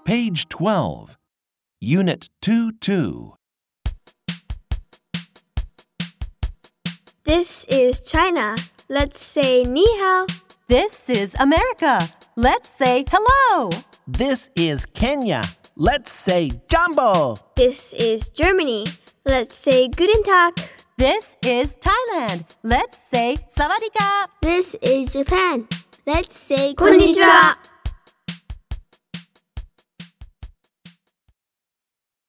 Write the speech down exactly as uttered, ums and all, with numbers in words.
Page twelve. Unit two two. This is China. Let's say ni hao. This is America. Let's say hello. This is Kenya. Let's say Jumbo. This is Germany. Let's say Guten Tag. This is Thailand. Let's say Sawadee Ka. This is Japan. Let's say Konnichiwa.